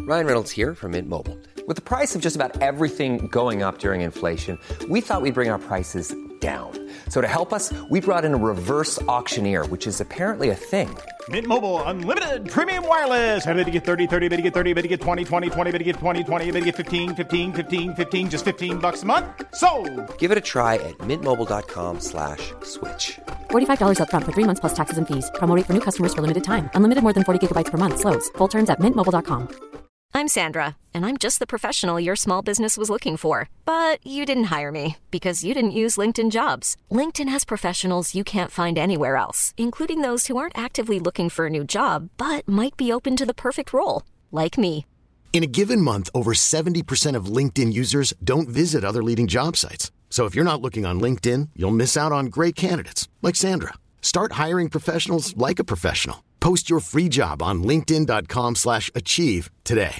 Ryan Reynolds here from Mint Mobile. With the price of just about everything going up during inflation, we thought we'd bring our prices down. So to help us, we brought in a reverse auctioneer, which is apparently a thing. Mint Mobile Unlimited Premium Wireless. How to get 30, 30, bit to get 30, bit to get 20, 20, 20, bit to get 20, 20, bit to get 15, 15, 15, 15, just $15 a month? Sold! Give it a try at mintmobile.com/switch. $45 up front for 3 months plus taxes and fees. Promo rate for new customers for limited time. Unlimited more than 40 gigabytes per month. Slows full terms at mintmobile.com. I'm Sandra, and I'm just the professional your small business was looking for. But you didn't hire me because you didn't use LinkedIn Jobs. LinkedIn has professionals you can't find anywhere else, including those who aren't actively looking for a new job, but might be open to the perfect role, like me. In a given month, over 70% of LinkedIn users don't visit other leading job sites. So if you're not looking on LinkedIn, you'll miss out on great candidates like Sandra. Start hiring professionals like a professional. Post your free job on linkedin.com/achieve today.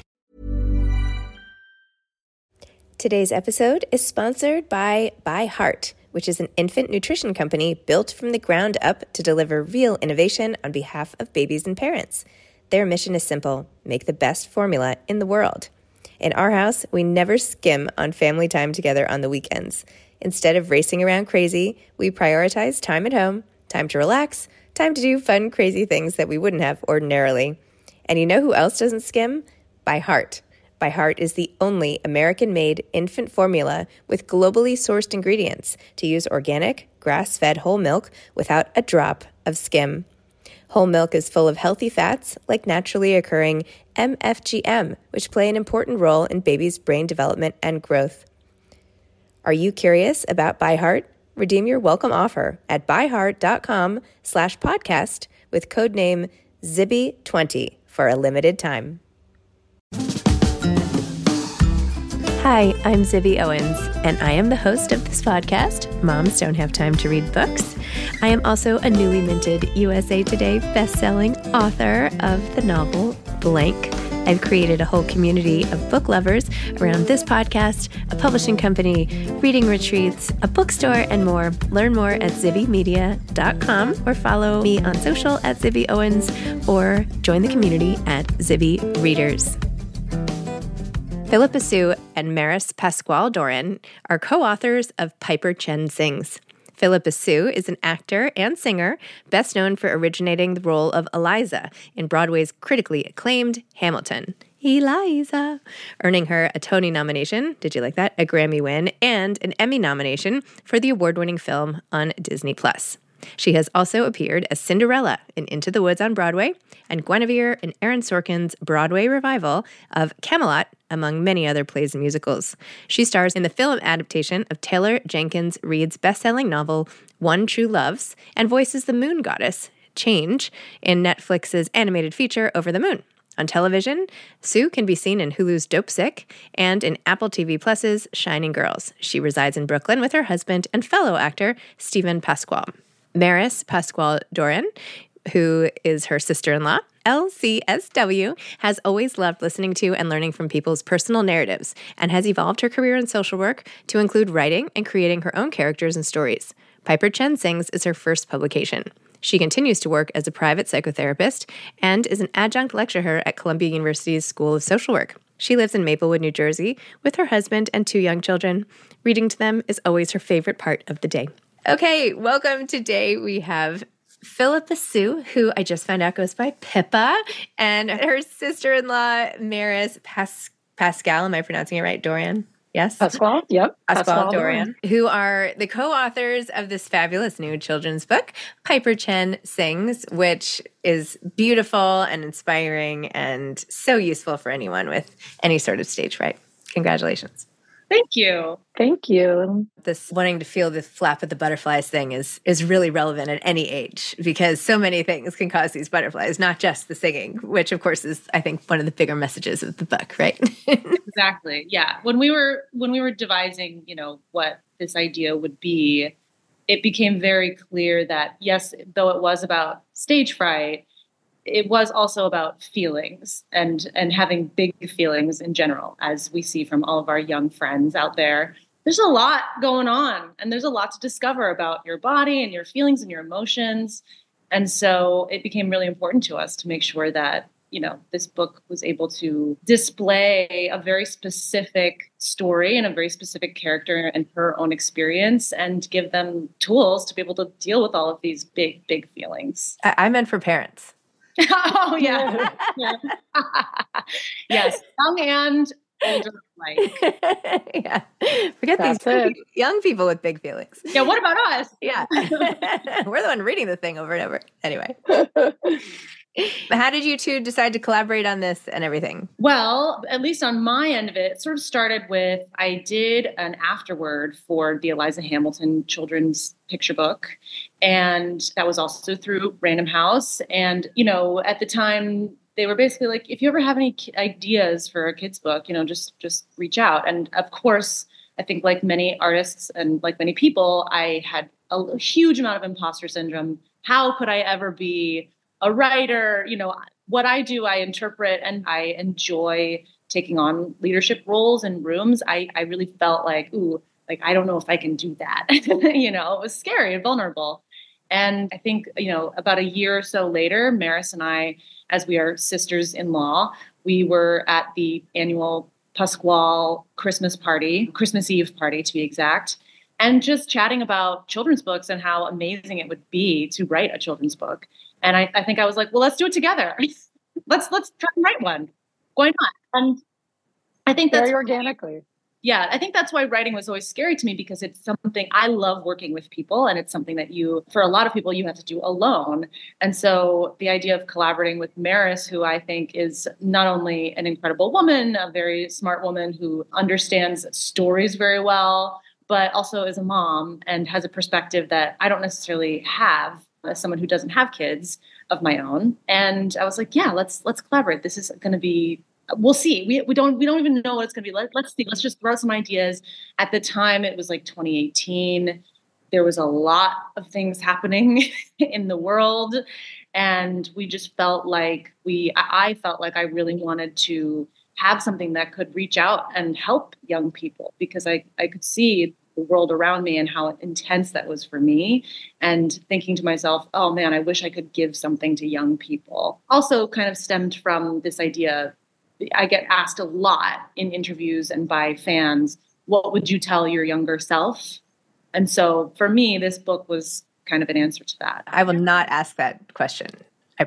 Today's episode is sponsored by ByHeart, which is an infant nutrition company built from the ground up to deliver real innovation on behalf of babies and parents. Their mission is simple: make the best formula in the world. In our house, we never skim on family time together on the weekends. Instead of racing around crazy, we prioritize time at home, time to relax, time to do fun, crazy things that we wouldn't have ordinarily. And you know who else doesn't skim? ByHeart. ByHeart is the only American-made infant formula with globally sourced ingredients to use organic, grass-fed whole milk without a drop of skim. Whole milk is full of healthy fats like naturally occurring MFGM, which play an important role in babies' brain development and growth. Are you curious about ByHeart? Redeem your welcome offer at byheart.com/podcast with codename Zibby20 for a limited time. Hi, I'm Zibby Owens, and I am the host of this podcast, Moms Don't Have Time to Read Books. I am also a newly minted USA Today best-selling author of the novel Blank. I've created a whole community of book lovers around this podcast, a publishing company, reading retreats, a bookstore, and more. Learn more at zibbymedia.com or follow me on social at Zibby Owens or join the community at Zibby Readers. Philippa Soo and Maris Pascual-Doran are co-authors of Piper Chen Sings. Philippa Soo is an actor and singer, best known for originating the role of Eliza in Broadway's critically acclaimed Hamilton. Eliza, earning her a Tony nomination, did you like that? A Grammy win, and an Emmy nomination for the award-winning film on Disney+. She has also appeared as Cinderella in Into the Woods on Broadway and Guinevere in Aaron Sorkin's Broadway revival of Camelot, among many other plays and musicals. She stars in the film adaptation of Taylor Jenkins Reid's best-selling novel One True Loves and voices the moon goddess, Change, in Netflix's animated feature Over the Moon. On television, Soo can be seen in Hulu's Dopesick and in Apple TV Plus's Shining Girls. She resides in Brooklyn with her husband and fellow actor Stephen Pasquale. Maris Pascual-Doran, who is her sister-in-law, LCSW, has always loved listening to and learning from people's personal narratives and has evolved her career in social work to include writing and creating her own characters and stories. Piper Chen Sings is her first publication. She continues to work as a private psychotherapist and is an adjunct lecturer at Columbia University's School of Social Work. She lives in Maplewood, New Jersey, with her husband and 2 young children. Reading to them is always her favorite part of the day. Okay, welcome. Today we have Philippa Soo, who I just found out goes by Pippa, and her sister-in-law, Maris Pascal. Am I pronouncing it right? Doran? Yes? Pasquale, yep. Pascual-Doran, who are the co-authors of this fabulous new children's book, Piper Chen Sings, which is beautiful and inspiring and so useful for anyone with any sort of stage fright. Congratulations. Thank you. Thank you. This wanting to feel the flap of the butterflies thing is really relevant at any age because so many things can cause these butterflies, not just the singing, which of course is, I think, one of the bigger messages of the book, right? Exactly. Yeah. When we were devising, what this idea would be, it became very clear that yes, though it was about stage fright, it was also about feelings and having big feelings in general, as we see from all of our young friends out there. There's a lot going on and there's a lot to discover about your body and your feelings and your emotions. And so it became really important to us to make sure that this book was able to display a very specific story and a very specific character and her own experience and give them tools to be able to deal with all of these big, big feelings. I meant for parents. Oh, yeah. Yes. Young and older alike. Yeah. Forget these young people with big feelings. Yeah. What about us? Yeah. We're the one reading the thing over and over. Anyway. How did you two decide to collaborate on this and everything? Well, at least on my end of it, it sort of started with, I did an afterword for the Eliza Hamilton children's picture book. And that was also through Random House. And, at the time, they were basically like, if you ever have any ideas for a kid's book, just reach out. And of course, I think like many artists and like many people, I had a huge amount of imposter syndrome. How could I ever be a writer? What I do, I interpret, and I enjoy taking on leadership roles in rooms. I really felt like, I don't know if I can do that. It was scary and vulnerable. And I think, about a year or so later, Maris and I, as we are sisters-in-law, we were at the annual Pasquale Christmas Eve party to be exact, and just chatting about children's books and how amazing it would be to write a children's book. And I think I was like, well, let's do it together. let's try and write one. Why not? And I think that's very organically. Yeah, I think that's why writing was always scary to me, because it's something I love working with people, and it's something that for a lot of people, you have to do alone. And so the idea of collaborating with Maris, who I think is not only an incredible woman, a very smart woman who understands stories very well, but also is a mom and has a perspective that I don't necessarily have as someone who doesn't have kids of my own. And I was like, yeah, let's collaborate. This is going to be, we'll see. We don't even know what it's going to be. Let's see. Let's just throw some ideas. At the time, it was like 2018. There was a lot of things happening in the world. And we just felt like I felt like I really wanted to have something that could reach out and help young people, because I could see the world around me and how intense that was for me, and thinking to myself, oh man, I wish I could give something to young people. Also kind of stemmed from this idea, I get asked a lot in interviews and by fans, what would you tell your younger self? And so for me, this book was kind of an answer to that. I will not ask that question. I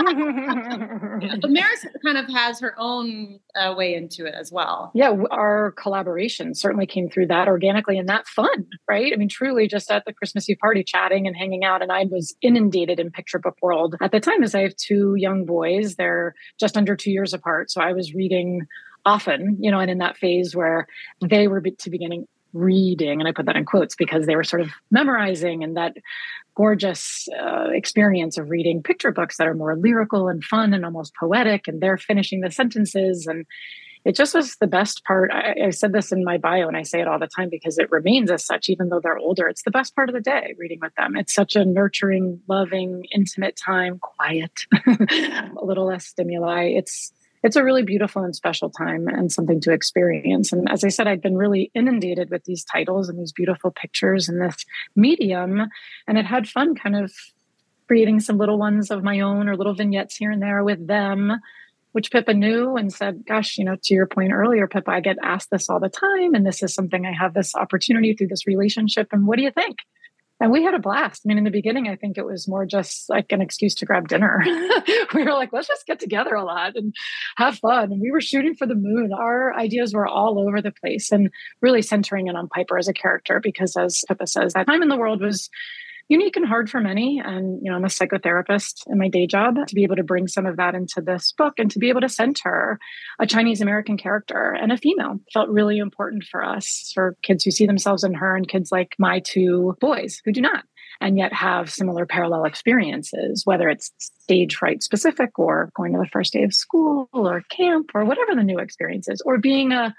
promise. But Maris kind of has her own way into it as well. Yeah, our collaboration certainly came through that organically and that fun, right? I mean, truly just at the Christmas Eve party chatting and hanging out. And I was inundated in picture book world at the time, as I have two young boys. They're just under 2 years apart. So I was reading often, and in that phase where they were beginning reading, and I put that in quotes because they were sort of memorizing, and that gorgeous experience of reading picture books that are more lyrical and fun and almost poetic, and they're finishing the sentences. And it just was the best part. I said this in my bio, and I say it all the time because it remains as such, even though they're older. It's the best part of the day, reading with them. It's such a nurturing, loving, intimate time, quiet, a little less stimuli. It's a really beautiful and special time and something to experience. And as I said, I'd been really inundated with these titles and these beautiful pictures and this medium. And it had fun kind of creating some little ones of my own or little vignettes here and there with them, which Pippa knew and said, gosh, to your point earlier, Pippa, I get asked this all the time. And this is something I have this opportunity through this relationship. And what do you think? And we had a blast. I mean, in the beginning, I think it was more just like an excuse to grab dinner. We were like, let's just get together a lot and have fun. And we were shooting for the moon. Our ideas were all over the place, and really centering in on Piper as a character, because as Pippa says, that time in the world was unique and hard for many. And, I'm a psychotherapist in my day job. To be able to bring some of that into this book and to be able to center a Chinese American character and a female felt really important for us, for kids who see themselves in her and kids like my two boys who do not, and yet have similar parallel experiences, whether it's stage fright specific or going to the first day of school or camp or whatever the new experience is, or being a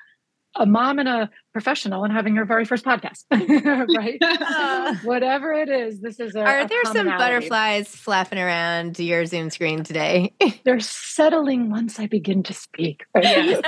a mom and a professional and having her very first podcast, right? Whatever it is, this is Are there some butterflies flapping around your Zoom screen today? They're settling once I begin to speak. Right?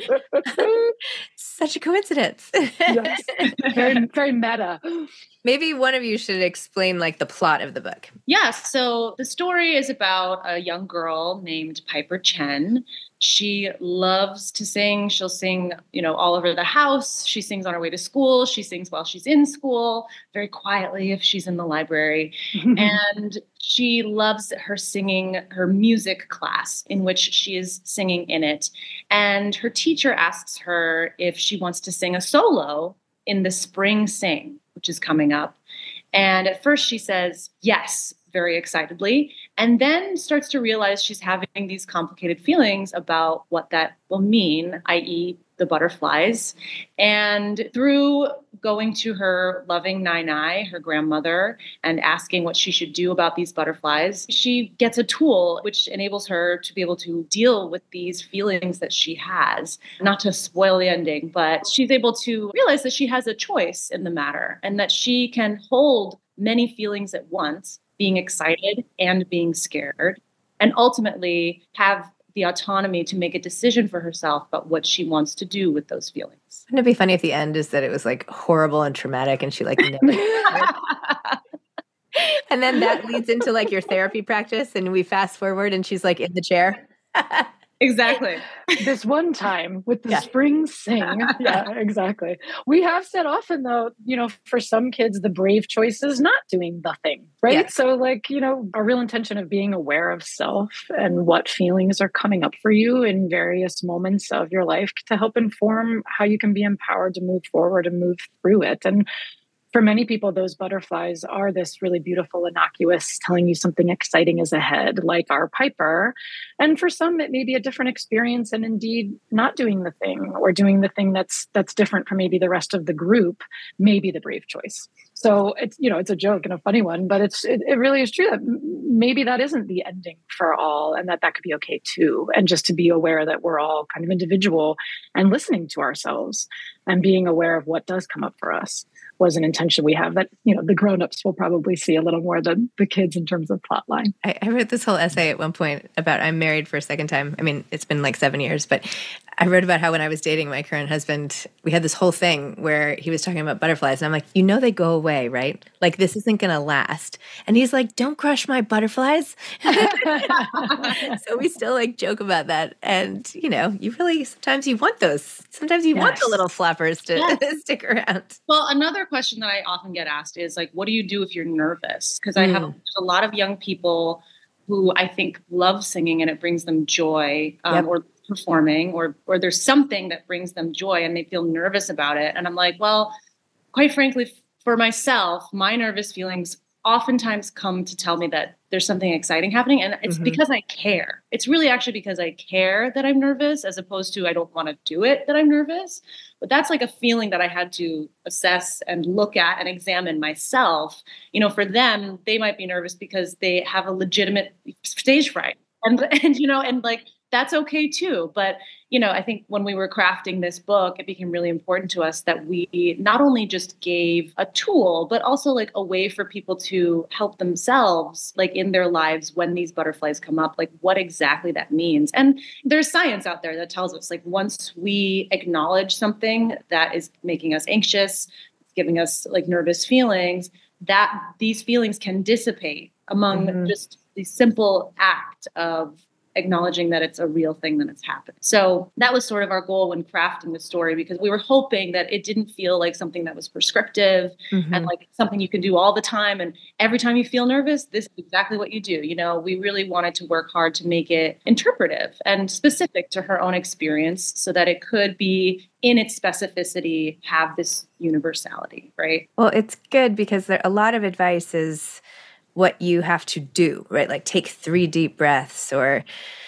Such a coincidence. Yes. Very, very meta. Maybe one of you should explain like the plot of the book. Yes. So the story is about a young girl named Piper Chen. She loves to sing. She'll sing, all over the house. She sings on her way to school. She sings while she's in school, very quietly if she's in the library. And she loves her singing, her music class in which she is singing in it. And her teacher asks her if she wants to sing a solo in the Spring Sing, which is coming up. And at first she says yes, very excitedly, and then starts to realize she's having these complicated feelings about what that will mean, i.e. the butterflies. And through going to her loving Nai, her grandmother, and asking what she should do about these butterflies, she gets a tool which enables her to be able to deal with these feelings that she has. Not to spoil the ending, but she's able to realize that she has a choice in the matter and that she can hold many feelings at once, being excited and being scared, and ultimately have the autonomy to make a decision for herself about what she wants to do with those feelings. Wouldn't it be funny if the end is that it was like horrible and traumatic and she like never and then that leads into like your therapy practice and we fast forward and she's like in the chair. Exactly. This one time with the Spring Sing. Yeah, exactly. We have said often though, for some kids, the brave choice is not doing nothing, right? Yeah. So our real intention of being aware of self and what feelings are coming up for you in various moments of your life to help inform how you can be empowered to move forward and move through it. And for many people, those butterflies are this really beautiful, innocuous, telling you something exciting is ahead, like our Piper. And for some, it may be a different experience and indeed not doing the thing or doing the thing that's different from maybe the rest of the group may be the brave choice. So it's a joke and a funny one, but it really is true that maybe that isn't the ending for all and that could be okay too. And just to be aware that we're all kind of individual and listening to ourselves and being aware of what does come up for us was an intention we have that, the grownups will probably see a little more than the kids in terms of plot line. I wrote this whole essay at one point about I'm married for a second time. I mean, it's been like 7 years, but I wrote about how when I was dating my current husband, we had this whole thing where he was talking about butterflies. And I'm like, they go away, right? Like, this isn't going to last. And he's like, don't crush my butterflies. So we still like joke about that. And, you really, sometimes you want those. Sometimes you want the little flappers to stick around. Well, another question that I often get asked is like, what do you do if you're nervous? Because I have a lot of young people who I think love singing and it brings them joy or performing or there's something that brings them joy and they feel nervous about it. And I'm like, well, quite frankly, for myself, my nervous feelings oftentimes come to tell me that there's something exciting happening. And it's because I care. It's really actually because I care that I'm nervous as opposed to I don't want to do it that I'm nervous. But that's like a feeling that I had to assess and look at and examine myself. For them, they might be nervous because they have a legitimate stage fright. And like, that's okay too. But, I think when we were crafting this book, it became really important to us that we not only just gave a tool, but also like a way for people to help themselves, like in their lives when these butterflies come up, like what exactly that means. And there's science out there that tells us like once we acknowledge something that is making us anxious, giving us like nervous feelings, that these feelings can dissipate among just the simple act of acknowledging that it's a real thing that it's happened. So that was sort of our goal when crafting the story, because we were hoping that it didn't feel like something that was prescriptive and like something you can do all the time. And every time you feel nervous, this is exactly what you do. We really wanted to work hard to make it interpretive and specific to her own experience so that it could be in its specificity, have this universality, right? Well, it's good because a lot of advice is what you have to do, right? Like take 3 deep breaths or,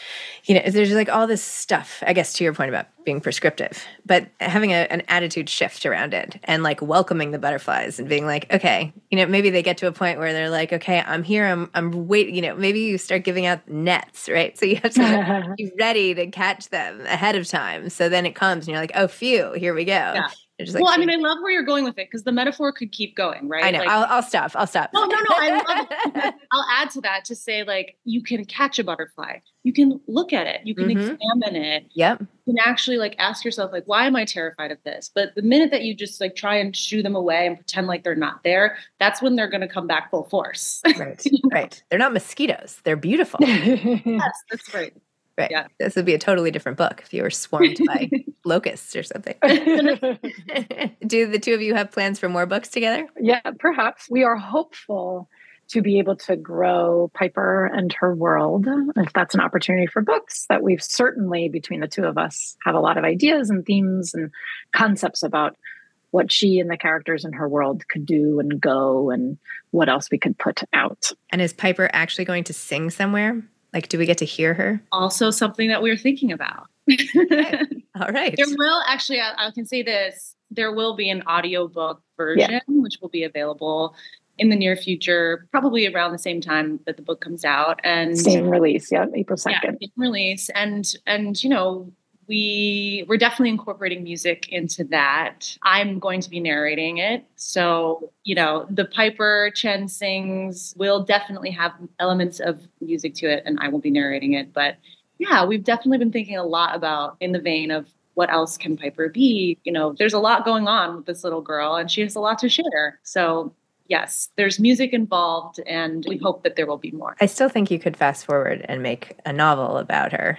there's like all this stuff, I guess, to your point about being prescriptive, but having an attitude shift around it and like welcoming the butterflies and being like, okay, maybe they get to a point where they're like, okay, I'm here, I'm waiting, maybe you start giving out nets, right? So you have to be ready to catch them ahead of time. So then it comes and you're like, oh, phew, here we go. Yeah. Like, well, I mean, I love where you're going with it because the metaphor could keep going, right? I know. Like, I'll stop. No. I love it. I'll add to that to say, like, you can catch a butterfly. You can look at it. You can examine it. Yep. You can actually like ask yourself, like, why am I terrified of this? But the minute that you just like try and shoo them away and pretend like they're not there, that's when they're going to come back full force. Right. Right. They're not mosquitoes. They're beautiful. Yes, that's right. Right. Yeah. This would be a totally different book if you were swarmed by locusts or something. Do the two of you have plans for more books together? Yeah, perhaps. We are hopeful to be able to grow Piper and her world, if that's an opportunity for books, that we've certainly, between the two of us, have a lot of ideas and themes and concepts about what she and the characters in her world could do and go and what else we could put out. And is Piper actually going to sing somewhere? Like, do we get to hear her? Also something that we're thinking about. Okay. All right. There will actually, I can say this, there will be an audiobook version, which will be available in the near future, probably around the same time that the book comes out. And same release, April 2nd. Yeah, same release. And we're definitely incorporating music into that. I'm going to be narrating it. So, the Piper Chen sings will definitely have elements of music to it, and I will be narrating it. But yeah, we've definitely been thinking a lot about in the vein of what else can Piper be? There's a lot going on with this little girl, and she has a lot to share. So yes, there's music involved, and we hope that there will be more. I still think you could fast forward and make a novel about her.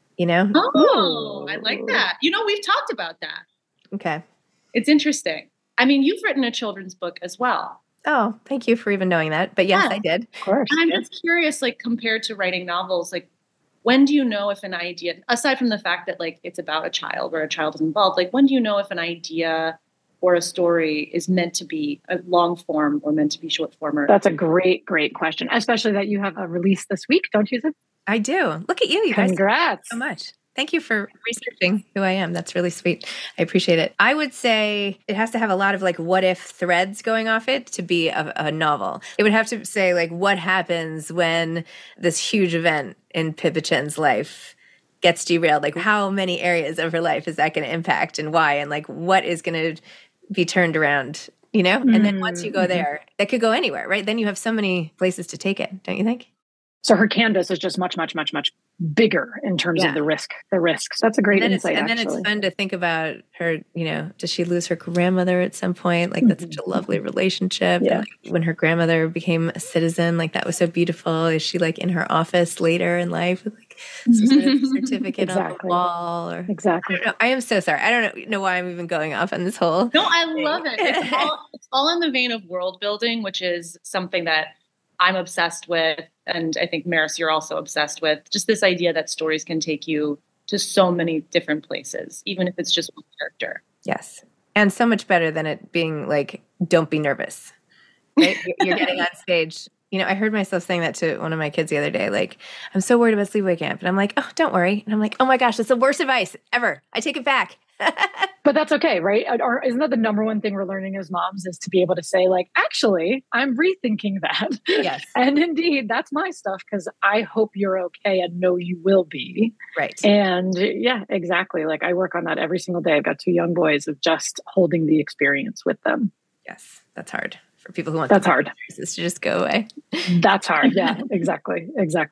Oh, I like that. We've talked about that. Okay. It's interesting. I mean, you've written a children's book as well. Oh, thank you for even knowing that. But yes, I did. Of course. And I'm just curious, like, compared to writing novels, like, when do you know if an idea, aside from the fact that, like, it's about a child or a child is involved, like, when do you know if an idea or a story is meant to be a long form or meant to be short form? That's a great, great question, especially that you have a release this week, don't you, Zib? I do. Look at you guys. Congrats. So much. Thank you for researching who I am. That's really sweet. I appreciate it. I would say it has to have a lot of like what if threads going off it to be a novel. It would have to say like what happens when this huge event in Pippa Chen's life gets derailed. Like how many areas of her life is that going to impact and why? And like what is going to be turned around, And then once you go there, that could go anywhere, right? Then you have so many places to take it, don't you think? So her canvas is just much, much, much, much bigger in terms of the risks. So that's a great insight, and then it's fun to think about her, does she lose her grandmother at some point? Like that's such a lovely relationship. Yeah. And like, when her grandmother became a citizen, like that was so beautiful. Is she like in her office later in life with like some sort of certificate on the wall? Or, exactly. I don't know. I am so sorry. I don't know why I'm even going off on this whole No, I love it. It's all in the vein of world building, which is something that I'm obsessed with. And I think, Maris, you're also obsessed with just this idea that stories can take you to so many different places, even if it's just one character. Yes. And so much better than it being like, don't be nervous, right? You're getting on stage. I heard myself saying that to one of my kids the other day, like, I'm so worried about sleepaway camp. And I'm like, oh, don't worry. And I'm like, oh my gosh, that's the worst advice ever. I take it back. But that's okay, right? Or isn't that the number one thing we're learning as moms is to be able to say, like, actually, I'm rethinking that. Yes. And indeed, that's my stuff because I hope you're okay and know you will be. Right. And yeah, exactly. Like I work on that every single day. I've got 2 young boys of just holding the experience with them. Yes, that's hard for people who want that's hard. To just go away. That's hard. Yeah, exactly.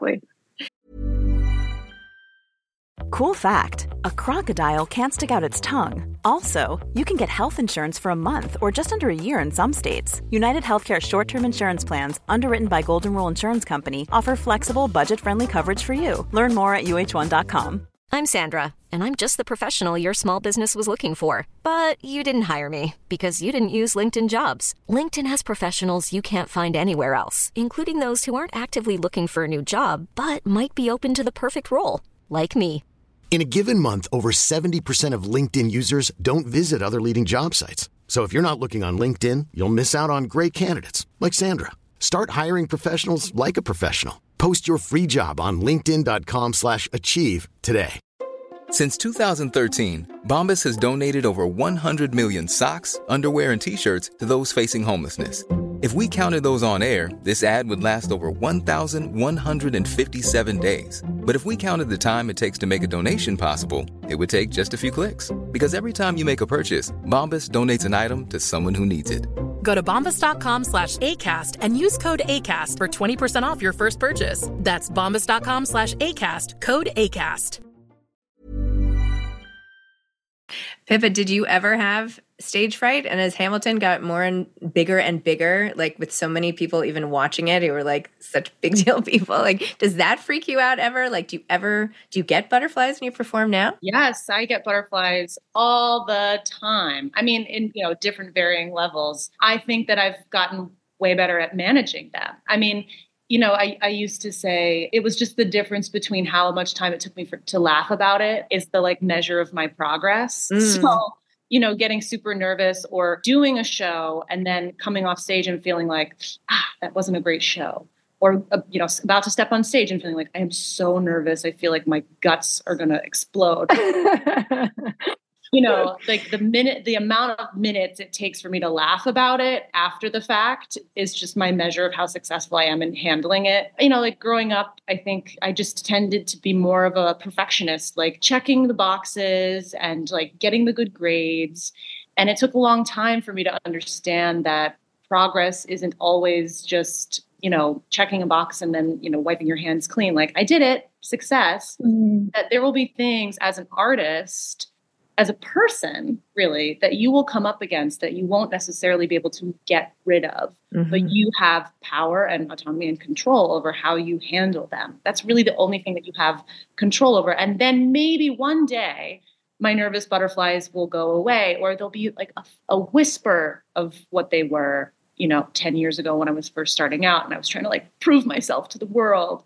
Cool fact, a crocodile can't stick out its tongue. Also, you can get health insurance for a month or just under a year in some states. United Healthcare short-term insurance plans, underwritten by Golden Rule Insurance Company, offer flexible, budget-friendly coverage for you. Learn more at UH1.com. I'm Sandra, and I'm just the professional your small business was looking for. But you didn't hire me because you didn't use LinkedIn Jobs. LinkedIn has professionals you can't find anywhere else, including those who aren't actively looking for a new job, but might be open to the perfect role, like me. In a given month, over 70% of LinkedIn users don't visit other leading job sites. So if you're not looking on LinkedIn, you'll miss out on great candidates like Sandra. Start hiring professionals like a professional. Post your free job on linkedin.com/achieve today. Since 2013, Bombas has donated over 100 million socks, underwear, and T-shirts to those facing homelessness. If we counted those on air, this ad would last over 1,157 days. But if we counted the time it takes to make a donation possible, it would take just a few clicks. Because every time you make a purchase, Bombas donates an item to someone who needs it. Go to bombas.com/ACAST and use code ACAST for 20% off your first purchase. That's bombas.com/ACAST, code ACAST. Pippa, did you ever have stage fright? And as Hamilton got more and bigger, like with so many people even watching it, who were like such big deal people, like, does that freak you out ever? Like, do you get butterflies when you perform now? Yes, I get butterflies all the time. I mean, in, different varying levels. I think that I've gotten way better at managing them. I mean, I used to say it was just the difference between how much time it took me to laugh about it is the like measure of my progress. So, getting super nervous or doing a show and then coming off stage and feeling like, that wasn't a great show. Or, about to step on stage and feeling like, I am so nervous. I feel like my guts are going to explode. Like the amount of minutes it takes for me to laugh about it after the fact is just my measure of how successful I am in handling it. Like growing up, I think I just tended to be more of a perfectionist, like checking the boxes and like getting the good grades. And it took a long time for me to understand that progress isn't always just, checking a box and then, wiping your hands clean. Like I did it, success, that there will be things as an artist, as a person, really, that you will come up against that you won't necessarily be able to get rid of, but you have power and autonomy and control over how you handle them. That's really the only thing that you have control over. And then maybe one day my nervous butterflies will go away, or there'll be like a whisper of what they were, 10 years ago when I was first starting out and I was trying to like prove myself to the world.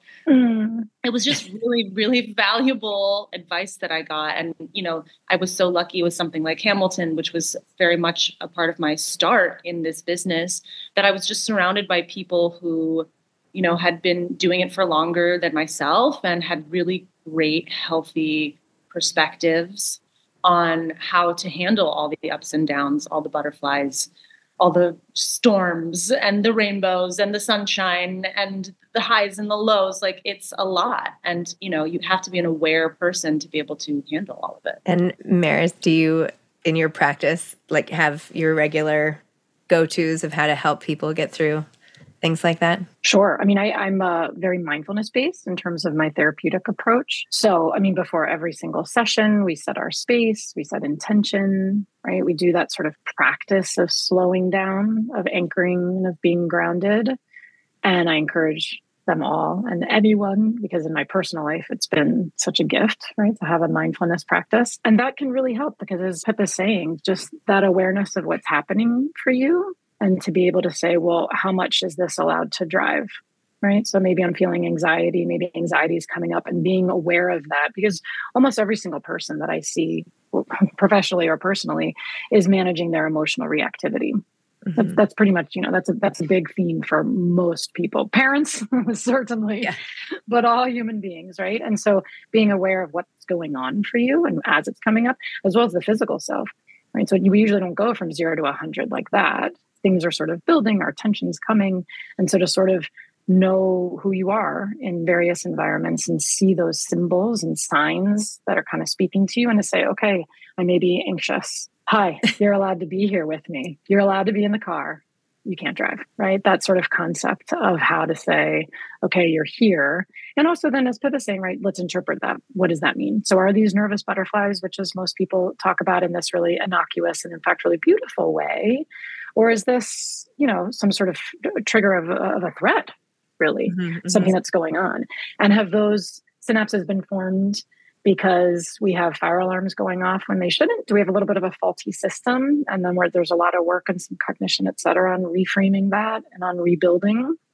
It was just really, really valuable advice that I got. And, I was so lucky with something like Hamilton, which was very much a part of my start in this business, that I was just surrounded by people who, had been doing it for longer than myself and had really great, healthy perspectives on how to handle all the ups and downs, all the butterflies, all the storms and the rainbows and the sunshine and the highs and the lows. Like it's a lot. And, you have to be an aware person to be able to handle all of it. And Maris, do you, in your practice, like have your regular go-tos of how to help people get through things like that? Sure. I mean, I'm very mindfulness-based in terms of my therapeutic approach. So, before every single session, we set our space, we set intention, right? We do that sort of practice of slowing down, of anchoring, and of being grounded. And I encourage them all and anyone, because in my personal life, it's been such a gift, right, to have a mindfulness practice. And that can really help because, as Pippa's saying, just that awareness of what's happening for you, and to be able to say, well, how much is this allowed to drive, right? So maybe I'm feeling anxiety, maybe anxiety is coming up, and being aware of that, because almost every single person that I see, professionally or personally, is managing their emotional reactivity. That's pretty much, that's a big theme for most people. Parents, certainly, but all human beings, right? And so being aware of what's going on for you and as it's coming up, as well as the physical self, right? So we usually don't go from 0 to 100 like that. Things are sort of building, our tension's coming. And so to sort of know who you are in various environments and see those symbols and signs that are kind of speaking to you, and to say, okay, I may be anxious. Hi, you're allowed to be here with me. You're allowed to be in the car. You can't drive, right? That sort of concept of how to say, okay, you're here. And also then, as Pippa's saying, right, let's interpret that. What does that mean? So are these nervous butterflies, which is most people talk about in this really innocuous and in fact really beautiful way? Or is this, some sort of trigger of a threat, really, something that's going on? And have those synapses been formed because we have fire alarms going off when they shouldn't? Do we have a little bit of a faulty system? And then where there's a lot of work and some cognition, et cetera, on reframing that and on rebuilding?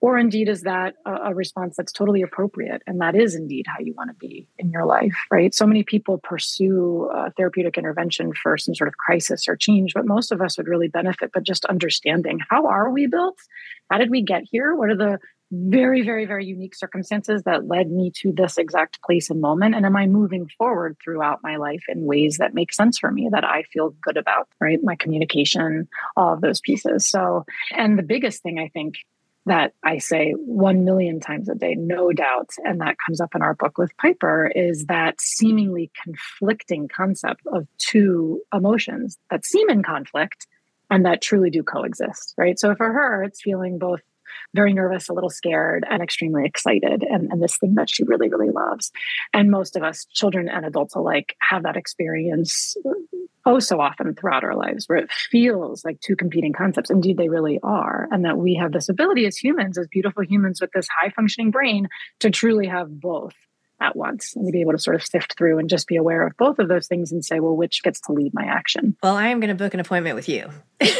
Or indeed, is that a response that's totally appropriate? And that is indeed how you want to be in your life, right? So many people pursue therapeutic intervention for some sort of crisis or change, but most of us would really benefit, but just understanding, how are we built? How did we get here? What are the very, very, very unique circumstances that led me to this exact place and moment? And am I moving forward throughout my life in ways that make sense for me, that I feel good about, right? My communication, all of those pieces. So, and the biggest thing I think that I say 1 million times a day, no doubt, and that comes up in our book with Piper, is that seemingly conflicting concept of two emotions that seem in conflict and that truly do coexist, right? So for her, it's feeling both very nervous, a little scared, and extremely excited, and this thing that she really, really loves. And most of us, children and adults alike, have that experience so often throughout our lives, where it feels like two competing concepts. Indeed, they really are. And that we have this ability as humans, as beautiful humans with this high functioning brain, to truly have both at once, and to be able to sort of sift through and just be aware of both of those things and say, well, which gets to lead my action? Well, I am going to book an appointment with you.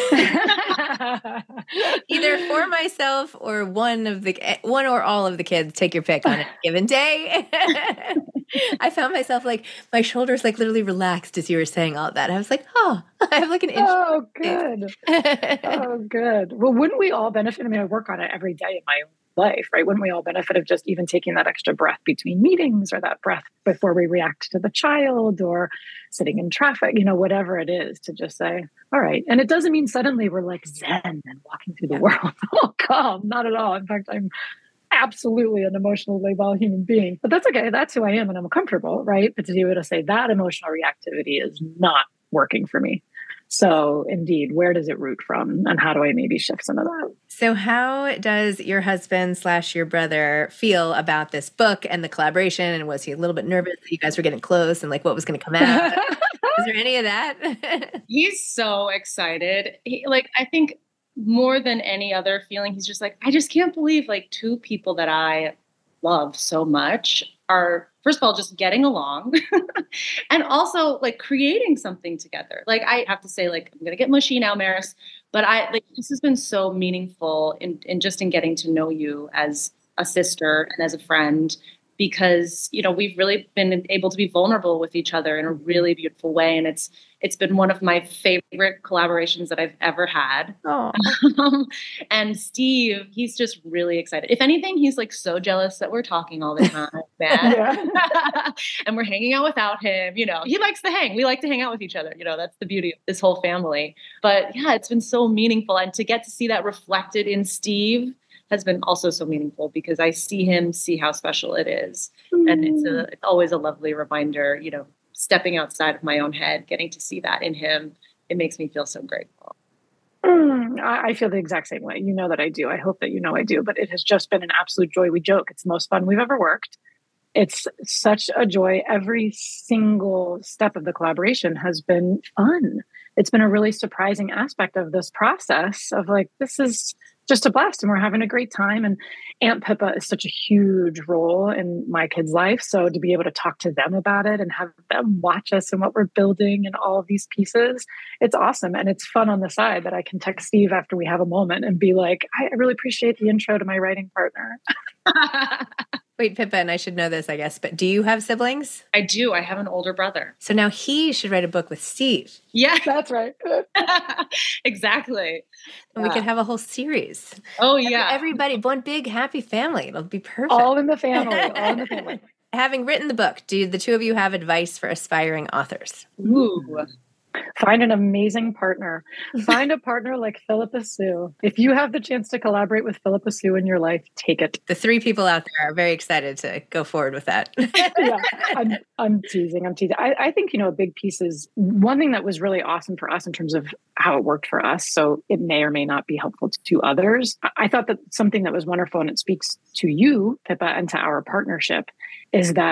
Either for myself or one or all of the kids, take your pick on a given day. I found myself like my shoulders like literally relaxed as you were saying all that. I was like, oh, I have like an inch. Oh, good. Oh, good. Well, wouldn't we all benefit? I mean, I work on it every day in my life, right? Wouldn't we all benefit of just even taking that extra breath between meetings, or that breath before we react to the child, or sitting in traffic, whatever it is, to just say, all right. And it doesn't mean suddenly we're like Zen and walking through the world. Oh, calm. Not at all. In fact, I'm absolutely an emotional labile human being, but that's okay. That's who I am, and I'm comfortable, right? But to be able to say that emotional reactivity is not working for me. So indeed, where does it root from, and how do I maybe shift some of that? So how does your husband / your brother feel about this book and the collaboration? And was he a little bit nervous that you guys were getting close and like what was going to come out? Is there any of that? He's so excited. I think more than any other feeling, he's just like, I just can't believe like two people that I love so much are, first of all, just getting along and also like creating something together. Like, I have to say, like, I'm going to get mushy now, Maris, but this has been so meaningful in getting to know you as a sister and as a friend, because, we've really been able to be vulnerable with each other in a really beautiful way. And it's been one of my favorite collaborations that I've ever had. And Steve, he's just really excited. If anything, he's like so jealous that we're talking all the time, man. And we're hanging out without him. He likes to hang. We like to hang out with each other. That's the beauty of this whole family. But yeah, it's been so meaningful. And to get to see that reflected in Steve has been also so meaningful, because I see him see how special it is. And it's always a lovely reminder, stepping outside of my own head, getting to see that in him. It makes me feel so grateful. I feel the exact same way. You know that I do. I hope that you know I do. But it has just been an absolute joy. We joke it's the most fun we've ever worked. It's such a joy. Every single step of the collaboration has been fun. It's been a really surprising aspect of this process of like, this is just a blast and we're having a great time. And Aunt Pippa is such a huge role in my kids' life. So to be able to talk to them about it and have them watch us and what we're building and all of these pieces, it's awesome. And it's fun on the side that I can text Steve after we have a moment and be like, I really appreciate the intro to my writing partner. Wait, Pippa, and I should know this, I guess, but do you have siblings? I do. I have an older brother. So now he should write a book with Steve. Yeah, that's right. Exactly. And we could have a whole series. Oh, yeah. Everybody, one big happy family. It'll be perfect. All in the family. All in the family. Having written the book, do the two of you have advice for aspiring authors? Ooh. Find an amazing partner. Find a partner like Philippa Soo. If you have the chance to collaborate with Philippa Soo in your life, take it. The 3 people out there are very excited to go forward with that. Yeah, I'm teasing. I think, a big piece is one thing that was really awesome for us in terms of how it worked for us. So it may or may not be helpful to others. I thought that something that was wonderful, and it speaks to you, Pippa, and to our partnership, is that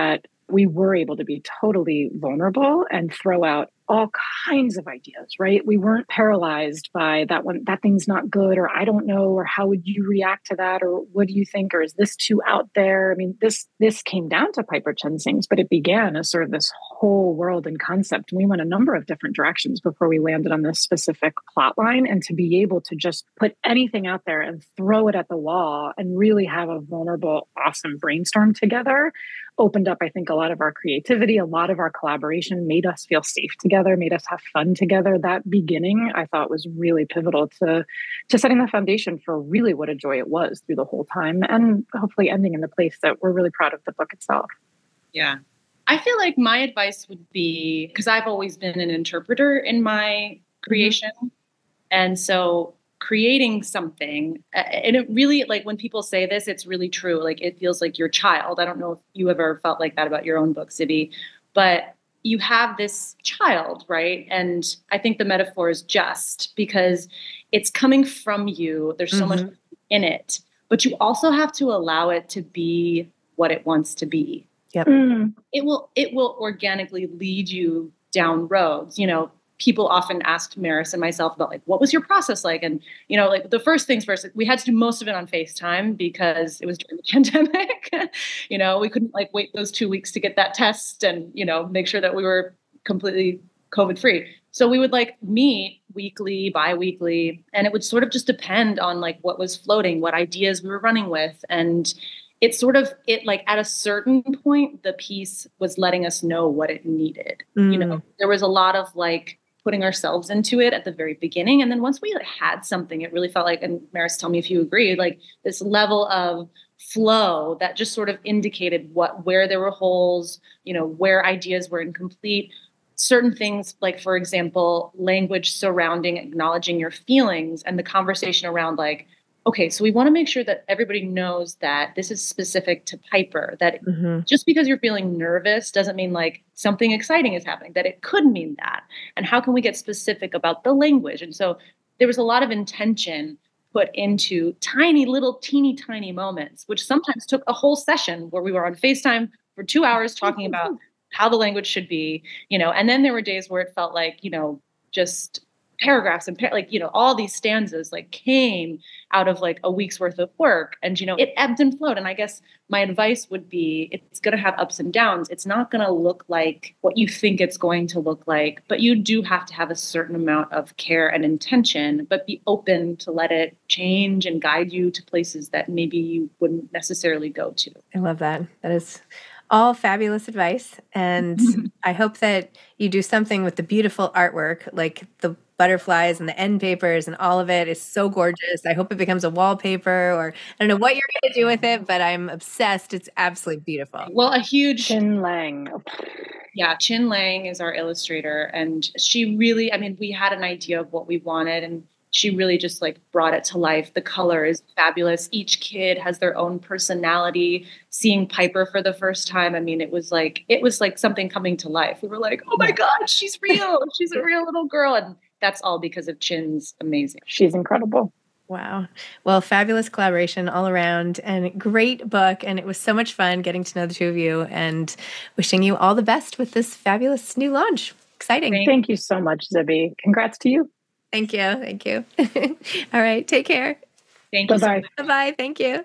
we were able to be totally vulnerable and throw out all kinds of ideas, right? We weren't paralyzed by that one, that thing's not good, or I don't know, or how would you react to that, or what do you think, or is this too out there? I mean, this came down to Piper Chen Sings, but it began as sort of this whole world and concept. And we went a number of different directions before we landed on this specific plot line. And to be able to just put anything out there and throw it at the wall and really have a vulnerable, awesome brainstorm together opened up, I think, a lot of our creativity, a lot of our collaboration, made us feel safe together, made us have fun together. That beginning, I thought, was really pivotal to setting the foundation for really what a joy it was through the whole time, and hopefully ending in the place that we're really proud of the book itself. Yeah. I feel like my advice would be, because I've always been an interpreter in my creation. And so creating something, and it really, like, when people say this, it's really true. Like, it feels like your child. I don't know if you ever felt like that about your own book, Zibby, but you have this child, right? And I think the metaphor is just because it's coming from you. There's so much in it, but you also have to allow it to be what it wants to be. Yep. It will organically lead you down roads. You know, people often asked Maris and myself about, like, what was your process like? And, you know, like, the first things first, we had to do most of it on FaceTime because it was during the pandemic. You know, we couldn't, like, wait those 2 weeks to get that test and, you know, make sure that we were completely COVID free. So we would, like, meet weekly, bi-weekly, and it would sort of just depend on, like, what was floating, what ideas we were running with. And it's sort of, like, at a certain point, the piece was letting us know what it needed. You know, there was a lot of, like, putting ourselves into it at the very beginning. And then once we had something, it really felt like, and Maris, tell me if you agree, like, this level of flow that just sort of indicated where there were holes, you know, where ideas were incomplete, certain things, like, for example, language surrounding acknowledging your feelings, and the conversation around, like, okay, so we want to make sure that everybody knows that this is specific to Piper, that just because you're feeling nervous doesn't mean, like, something exciting is happening, that it could mean that. And how can we get specific about the language? And so there was a lot of intention put into tiny little teeny tiny moments, which sometimes took a whole session where we were on FaceTime for 2 hours talking about how the language should be, you know. And then there were days where it felt like, you know, just paragraphs and like, you know, all these stanzas, like, came out of, like, a week's worth of work, and, you know, it ebbed and flowed. And I guess my advice would be, it's going to have ups and downs. It's not going to look like what you think it's going to look like, but you do have to have a certain amount of care and intention, but be open to let it change and guide you to places that maybe you wouldn't necessarily go to. I love that. That is all fabulous advice. And I hope that you do something with the beautiful artwork, like the butterflies and the end papers, and all of it is so gorgeous. I hope it becomes a wallpaper, or I don't know what you're going to do with it, but I'm obsessed. It's absolutely beautiful. Well, a huge Chin Lang. Yeah, Chin Lang is our illustrator, and she really, I mean, we had an idea of what we wanted, and she really just, like, brought it to life. The color is fabulous. Each kid has their own personality. Seeing Piper for the first time, I mean, it was like something coming to life. We were like, oh my God, she's real. She's a real little girl. And that's all because of Chin's amazing. She's incredible. Wow. Well, fabulous collaboration all around, and great book. And it was so much fun getting to know the two of you, and wishing you all the best with this fabulous new launch. Exciting. Thank you so much, Zibby. Congrats to you. Thank you. Thank you. All right. Take care. Thank you. Bye-bye. Bye-bye. Thank you.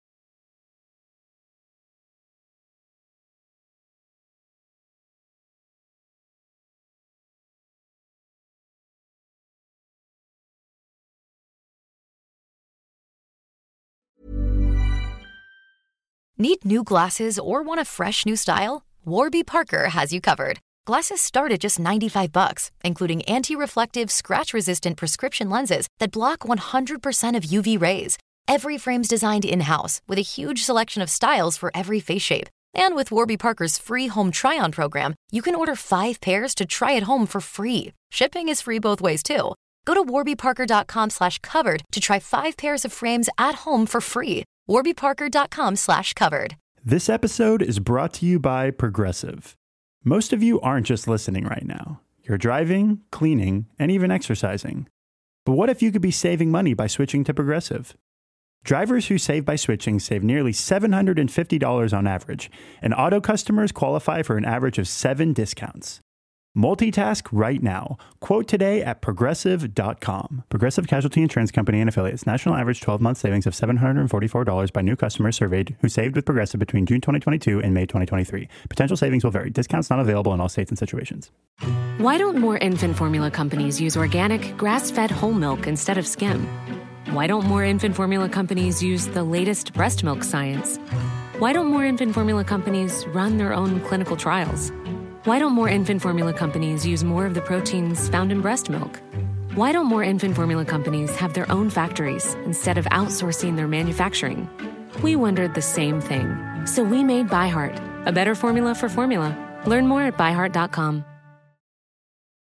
Need new glasses or want a fresh new style? Warby Parker has you covered. Glasses start at just $95, including anti-reflective, scratch-resistant prescription lenses that block 100% of UV rays. Every frame's designed in-house with a huge selection of styles for every face shape. And with Warby Parker's free home try-on program, you can order 5 pairs to try at home for free. Shipping is free both ways, too. Go to warbyparker.com/covered to try 5 pairs of frames at home for free. warbyparker.com/covered. This episode is brought to you by Progressive. Most of you aren't just listening right now. You're driving, cleaning, and even exercising. But what if you could be saving money by switching to Progressive? Drivers who save by switching save nearly $750 on average, and auto customers qualify for an average of 7 discounts. Multitask right now. Quote today at Progressive.com. Progressive Casualty Insurance Company and Affiliates. National average 12-month savings of $744 by new customers surveyed who saved with Progressive between June 2022 and May 2023. Potential savings will vary. Discounts not available in all states and situations. Why don't more infant formula companies use organic, grass-fed whole milk instead of skim? Why don't more infant formula companies use the latest breast milk science? Why don't more infant formula companies run their own clinical trials? Why don't more infant formula companies use more of the proteins found in breast milk? Why don't more infant formula companies have their own factories instead of outsourcing their manufacturing? We wondered the same thing. So we made ByHeart, a better formula for formula. Learn more at byheart.com.